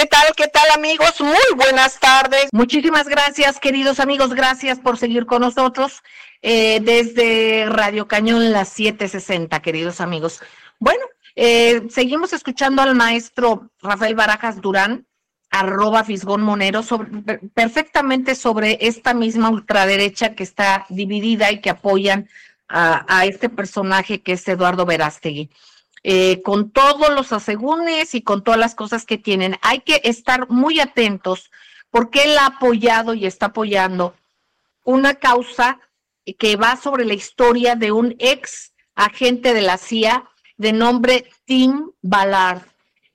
¿Qué tal, amigos? Muy buenas tardes. Muchísimas gracias, queridos amigos. Gracias por seguir con nosotros desde Radio Cañón, las 7:60, queridos amigos. Bueno, seguimos escuchando al maestro Rafael Barajas Durán, @Fisgón Monero, perfectamente sobre esta misma ultraderecha que está dividida y que apoyan a este personaje que es Eduardo Verástegui. Con todos los asegúnes y con todas las cosas que tienen. Hay que estar muy atentos porque él ha apoyado y está apoyando una causa que va sobre la historia de un ex agente de la CIA de nombre Tim Ballard.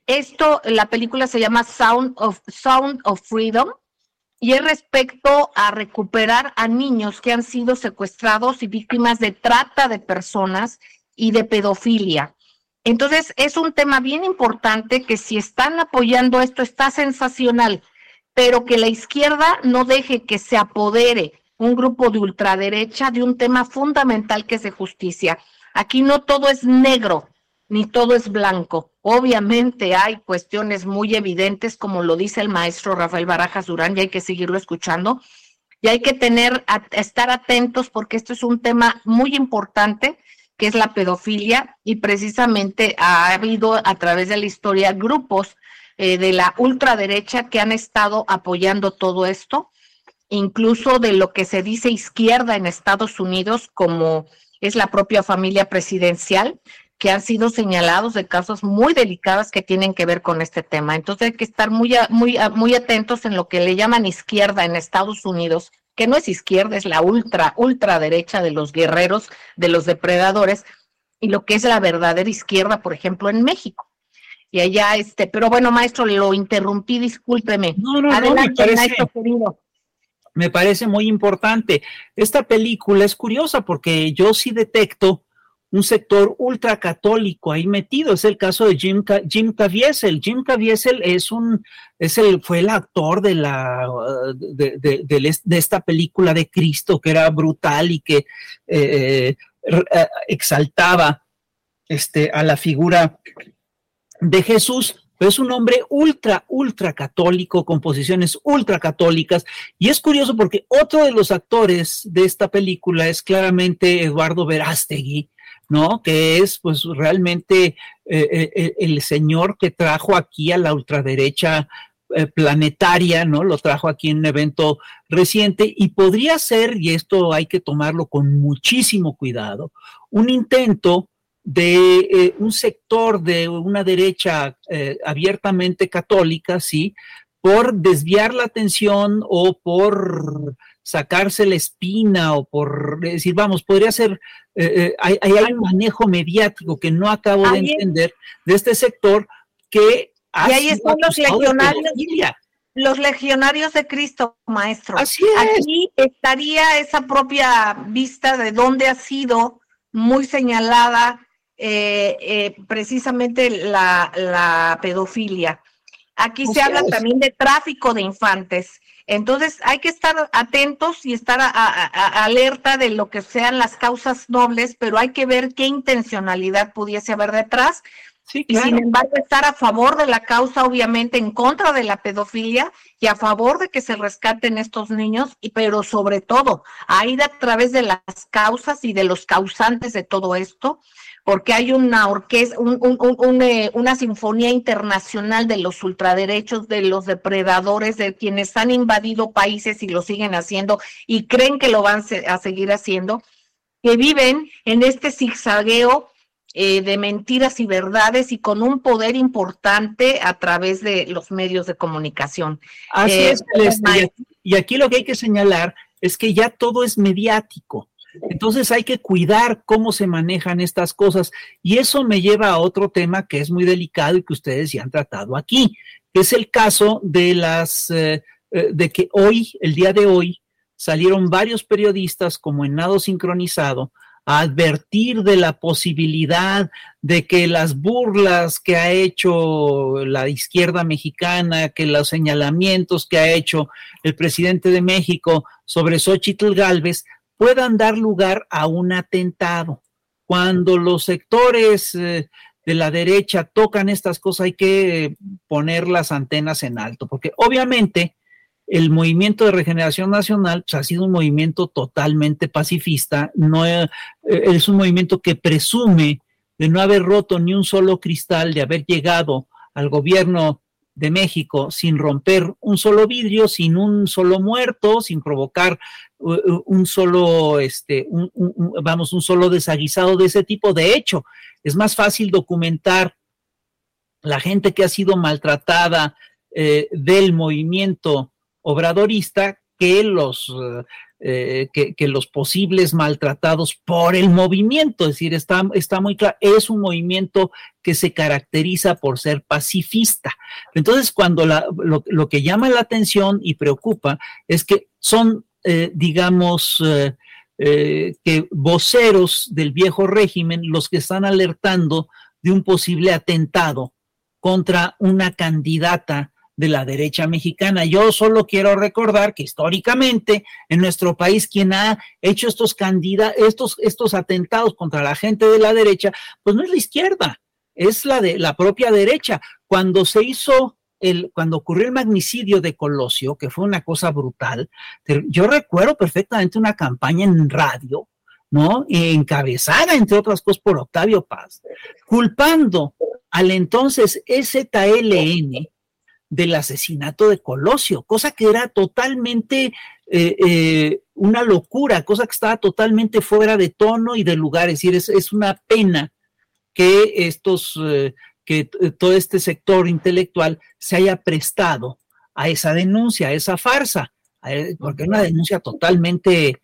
La película se llama Sound of Freedom y es respecto a recuperar a niños que han sido secuestrados y víctimas de trata de personas y de pedofilia. Entonces, es un tema bien importante que si están apoyando esto está sensacional, pero que la izquierda no deje que se apodere un grupo de ultraderecha de un tema fundamental que es de justicia. Aquí no todo es negro, ni todo es blanco. Obviamente hay cuestiones muy evidentes, como lo dice el maestro Rafael Barajas Durán, y hay que seguirlo escuchando, y hay que estar atentos porque esto es un tema muy importante, que es la pedofilia, y precisamente ha habido a través de la historia grupos de la ultraderecha que han estado apoyando todo esto, incluso de lo que se dice izquierda en Estados Unidos, como es la propia familia presidencial, que han sido señalados de casos muy delicados que tienen que ver con este tema. Entonces hay que estar muy atentos en lo que le llaman izquierda en Estados Unidos, que no es izquierda, es la ultraderecha de los guerreros, de los depredadores, y lo que es la verdadera izquierda, por ejemplo, en México. Y allá, pero bueno, maestro, lo interrumpí, discúlpeme. No, adelante, maestro querido. Me parece muy importante. Esta película es curiosa porque yo sí detecto un sector ultracatólico ahí metido. Es el caso de Jim Caviezel. Jim Caviezel fue el actor de esta película de Cristo, que era brutal y que exaltaba a la figura de Jesús. Pero es un hombre ultra católico, con posiciones ultracatólicas, y es curioso porque otro de los actores de esta película es claramente Eduardo Verástegui, ¿no? Que es pues realmente el señor que trajo aquí a la ultraderecha planetaria, ¿no? Lo trajo aquí en un evento reciente, y podría ser, y esto hay que tomarlo con muchísimo cuidado, un intento de un sector de una derecha abiertamente católica, sí, por desviar la atención o por sacarse la espina o por decir, vamos, podría ser, hay un manejo mediático que no acabo de entender de este sector que y ahí están los legionarios de Cristo, maestro. Así es. Aquí estaría esa propia vista de dónde ha sido muy señalada precisamente la pedofilia. Aquí se habla también de tráfico de infantes. Entonces hay que estar atentos y estar alerta de lo que sean las causas nobles, pero hay que ver qué intencionalidad pudiese haber detrás. Sí, claro. Y sin embargo estar a favor de la causa, obviamente en contra de la pedofilia y a favor de que se rescaten estos niños, pero sobre todo a ir a través de las causas y de los causantes de todo esto, porque hay una orquesta, una sinfonía internacional de los ultraderechos, de los depredadores, de quienes han invadido países y lo siguen haciendo y creen que lo van a seguir haciendo, que viven en este zigzagueo de mentiras y verdades y con un poder importante a través de los medios de comunicación. Así es, y aquí lo que hay que señalar es que ya todo es mediático. Entonces hay que cuidar cómo se manejan estas cosas, y eso me lleva a otro tema que es muy delicado y que ustedes ya han tratado aquí, que es el caso de de que el día de hoy, salieron varios periodistas como en Nado Sincronizado a advertir de la posibilidad de que las burlas que ha hecho la izquierda mexicana, que los señalamientos que ha hecho el presidente de México sobre Xóchitl Gálvez puedan dar lugar a un atentado. Cuando los sectores de la derecha tocan estas cosas, hay que poner las antenas en alto, porque obviamente el movimiento de regeneración nacional pues, ha sido un movimiento totalmente pacifista, no es un movimiento que presume de no haber roto ni un solo cristal, de haber llegado al gobierno de México sin romper un solo vidrio, sin un solo muerto, sin provocar un solo desaguisado de ese tipo. De hecho, es más fácil documentar la gente que ha sido maltratada del movimiento obradorista que los posibles maltratados por el movimiento. Es decir, está muy claro, es un movimiento que se caracteriza por ser pacifista. Entonces, cuando lo que llama la atención y preocupa es que son, que voceros del viejo régimen los que están alertando de un posible atentado contra una candidata de la derecha mexicana. Yo solo quiero recordar que históricamente en nuestro país quien ha hecho estos atentados contra la gente de la derecha, pues no es la izquierda, es la propia derecha. Cuando ocurrió el magnicidio de Colosio, que fue una cosa brutal, yo recuerdo perfectamente una campaña en radio, ¿no? Encabezada, entre otras cosas, por Octavio Paz, culpando al entonces EZLN del asesinato de Colosio, cosa que era totalmente una locura, cosa que estaba totalmente fuera de tono y de lugar. Es decir, es una pena que todo este sector intelectual se haya prestado a esa denuncia, a esa farsa, porque es una denuncia totalmente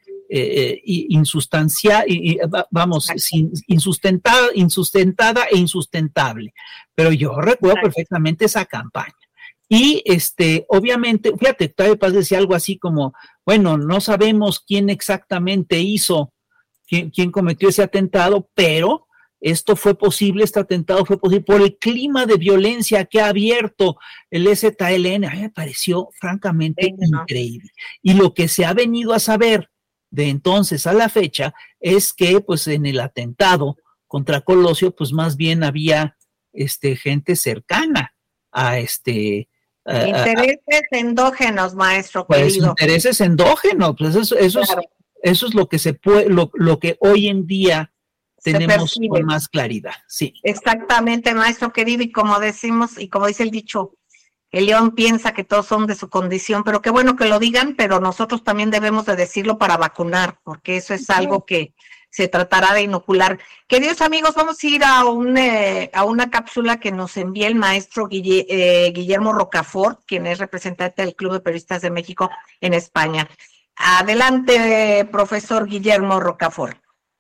insustentada e insustentable. Pero yo recuerdo perfectamente esa campaña. Y obviamente, fíjate, Octavio Paz decía algo así como, bueno, no sabemos quién exactamente quién cometió ese atentado, pero este atentado fue posible por el clima de violencia que ha abierto el EZLN. A mí me pareció francamente increíble. Y lo que se ha venido a saber de entonces a la fecha es que, pues, en el atentado contra Colosio, pues, más bien había gente cercana a intereses endógenos, maestro pues querido. Intereses endógenos, pues eso es lo que lo que hoy en día tenemos con más claridad, sí. Exactamente, maestro querido, y como decimos, y como dice el dicho, el león piensa que todos son de su condición, pero qué bueno que lo digan, pero nosotros también debemos de decirlo para vacunar, porque eso es algo que se tratará de inocular. Queridos amigos, vamos a ir a una cápsula que nos envía el maestro Guillermo Rocafort, quien es representante del Club de Periodistas de México en España. Adelante, profesor Guillermo Rocafort.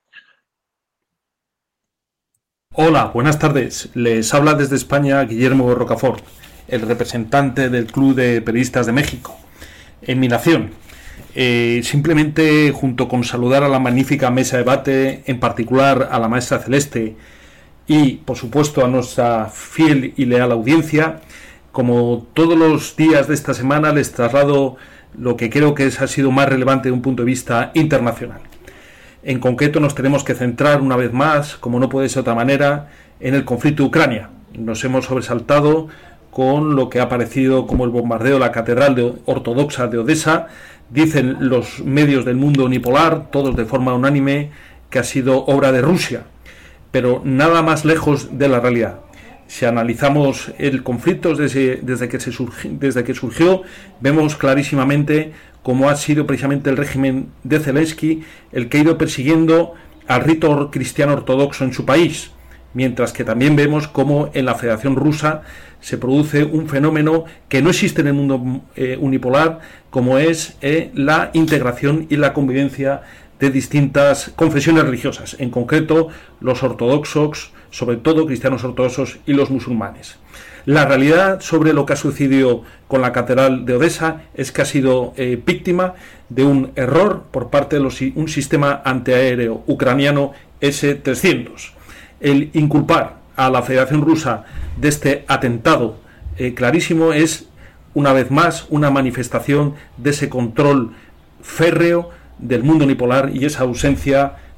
Hola, buenas tardes. Les habla desde España Guillermo Rocafort, el representante del Club de Periodistas de México. En mi nación. Simplemente, junto con saludar a la magnífica mesa de debate, en particular a la maestra Celeste y, por supuesto, a nuestra fiel y leal audiencia, como todos los días de esta semana les traslado lo que creo que ha sido más relevante de un punto de vista internacional. En concreto nos tenemos que centrar una vez más, como no puede ser de otra manera, en el conflicto de Ucrania. Nos hemos sobresaltado con lo que ha aparecido como el bombardeo de la Catedral Ortodoxa de Odessa. Dicen los medios del mundo unipolar, todos de forma unánime, que ha sido obra de Rusia, pero nada más lejos de la realidad. Si analizamos el conflicto desde que surgió, vemos clarísimamente cómo ha sido precisamente el régimen de Zelensky el que ha ido persiguiendo al rito cristiano ortodoxo en su país, mientras que también vemos cómo en la Federación Rusa se produce un fenómeno que no existe en el mundo unipolar, como es la integración y la convivencia de distintas confesiones religiosas, en concreto los ortodoxos, sobre todo cristianos ortodoxos, y los musulmanes. La realidad sobre lo que ha sucedido con la Catedral de Odessa es que ha sido víctima de un error por parte de un sistema antiaéreo ucraniano S-300. El inculpar a la Federación Rusa de este atentado clarísimo es, una vez más, una manifestación de ese control férreo del mundo unipolar y esa ausencia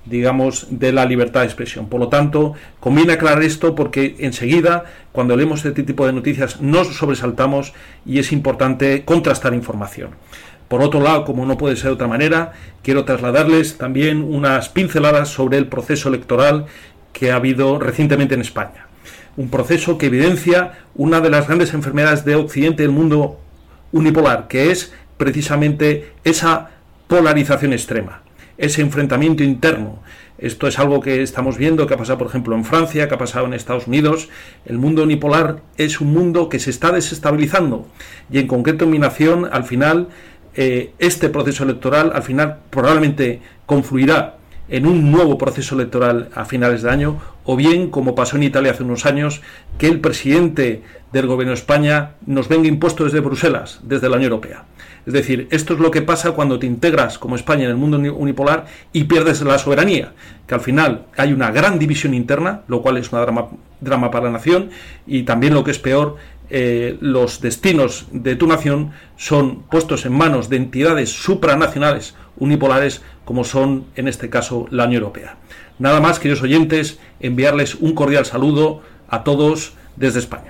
digamos, de la libertad de expresión. Por lo tanto, conviene aclarar esto porque enseguida, cuando leemos este tipo de noticias, nos sobresaltamos y es importante contrastar información. Por otro lado, como no puede ser de otra manera, quiero trasladarles también unas pinceladas sobre el proceso electoral que ha habido recientemente en España. Un proceso que evidencia una de las grandes enfermedades de Occidente del mundo unipolar, que es precisamente esa polarización extrema, ese enfrentamiento interno. Esto es algo que estamos viendo, que ha pasado, por ejemplo, en Francia, que ha pasado en Estados Unidos. El mundo unipolar es un mundo que se está desestabilizando y, en concreto, en mi nación, al final, este proceso electoral, al final, probablemente confluirá en un nuevo proceso electoral a finales de año, o bien, como pasó en Italia hace unos años, que el presidente del gobierno de España nos venga impuesto desde Bruselas, desde la Unión Europea. Es decir, esto es lo que pasa cuando te integras como España en el mundo unipolar y pierdes la soberanía, que al final hay una gran división interna, lo cual es un drama para la nación, y también, lo que es peor, los destinos de tu nación son puestos en manos de entidades supranacionales unipolares, como son, en este caso, la Unión Europea. Nada más, queridos oyentes, enviarles un cordial saludo a todos desde España.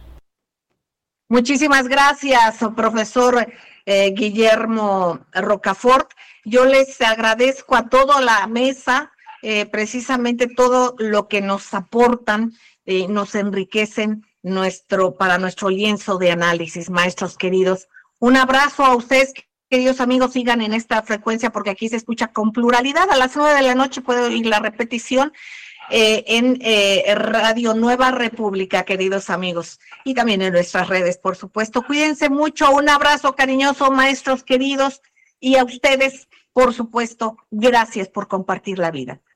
Muchísimas gracias, profesor Guillermo Rocafort. Yo les agradezco a toda la mesa, precisamente todo lo que nos aportan, nos enriquecen para nuestro lienzo de análisis, maestros queridos. Un abrazo a ustedes, queridos amigos, sigan en esta frecuencia porque aquí se escucha con pluralidad. A las 9 de la noche puede oír la repetición en Radio Nueva República, queridos amigos, y también en nuestras redes, por supuesto. Cuídense mucho, un abrazo cariñoso, maestros queridos, y a ustedes, por supuesto, gracias por compartir la vida.